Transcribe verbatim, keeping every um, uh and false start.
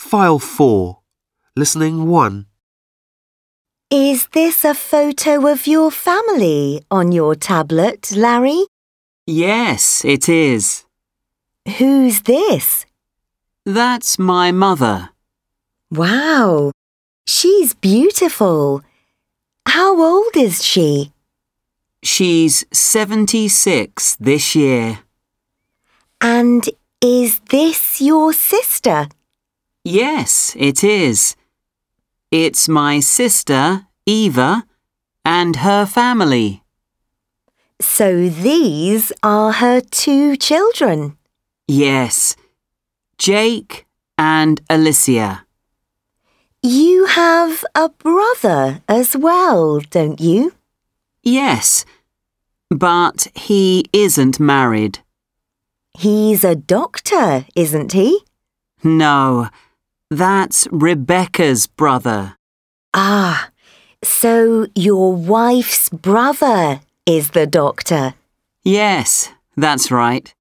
File four. Listening one. Is this a photo of your family on your tablet, Larry? Yes, it is. Who's this? That's my mother. Wow, she's beautiful. How old is she? She's seventy-six this year. And is this your sister? Yes, it is. It's my sister, Eva, and her family. So these are her two children? Yes, Jake and Alicia. You have a brother as well, don't you? Yes, but he isn't married. He's a doctor, isn't he? No, that's Rebecca's brother. Ah, so your wife's brother is the doctor. Yes, that's right.